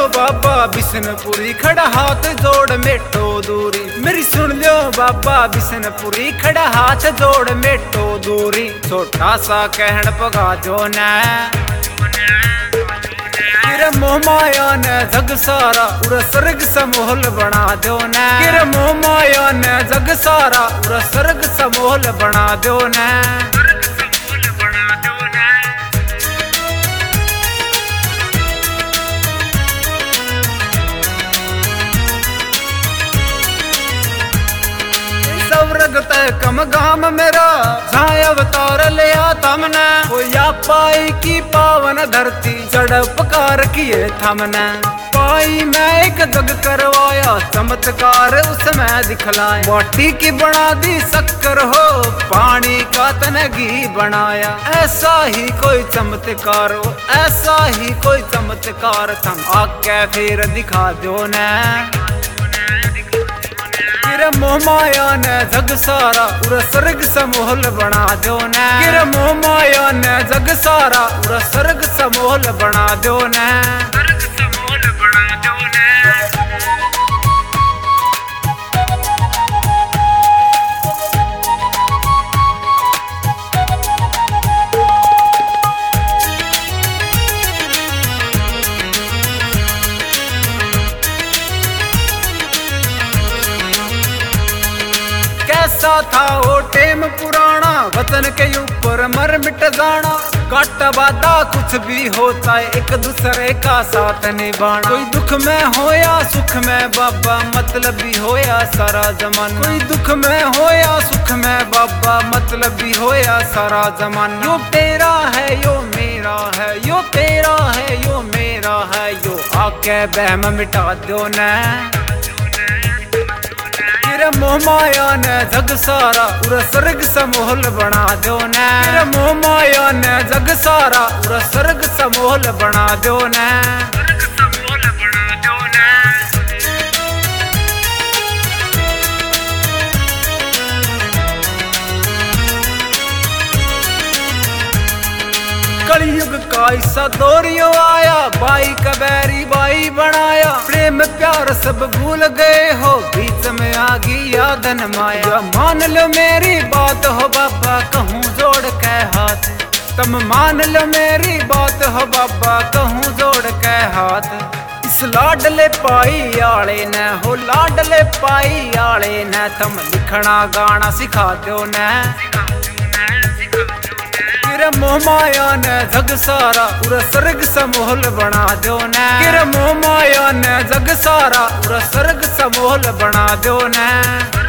बाबा बिशनपुरी खड़ा हाथ जोड़ मेटो दूरी। मेरी सुन लो बाबा बिशनपुरी खड़ा हाथ जोड़ मेटो दूरी। छोटा सा कहन पगा जो न तेरे मोह माया ने जग सारा उरा स्वर्ग समोहल बना दो न। तेरे मोह माया ने जग सारा उरा स्वर्ग समोहल बना दो न। स्वर्ग तय कम गाम मेरा जहाँ अवतार लिया तमने। वो या पाई की पावन धरती चढ़ पकार किए थमने। पाई मैं एक जग करवाया चमत्कार उसमें दिखलाया। माटी की बना दी शक्कर हो पानी का तन घी बनाया। ऐसा ही कोई चमत्कार हो ऐसा ही कोई चमत्कार तुम आके फिर दिखा दो न। तेरे मोह माया ने जग सारा उरा स्वर्ग समोहल बना दो न। तेरे मोह माया ने जग सारा उरा स्वर्ग समोहल बना दो न। कैसा था वो टेम पुराना वतन के ऊपर मर मिट जाना। काटा वादा कुछ भी होता है एक दूसरे का साथ निभाना। कोई दुख में हो या सुख में बाबा मतलब भी हो या सारा जमान। कोई दुख में हो या सुख में बाबा मतलब भी हो या सारा जमान। यो तेरा है यो मेरा है यो तेरा है यो मेरा है यो आके बहम मिटा दो न। तेरे मोह माया ने जग सारा उरा स्वर्ग समोहल बना दो न। तेरे मोह माया ने जग सारा उरा स्वर्ग समोहल बना दो न। कलयुग का ऐसा दौरियो आया बाई का बैरी बाई बनाया। प्रेम प्यार सब भूल गए हो बीच में आ गई यादन माया। मान लो मेरी बात हो बाबा कहूँ जोड़ के हाथ। तुम मान लो मेरी बात हो बाबा कहूँ जोड़ के हाथ। इस लाडले पाई आले न हो लाडले पाई आले न तुम लिखना गाना सिखा दो न। तेरे मोह माया ने जग सारा उरा स्वर्ग समोहल बना दो न। तेरे मोह माया ने जग सारा उरा स्वर्ग समोहल बना दो न।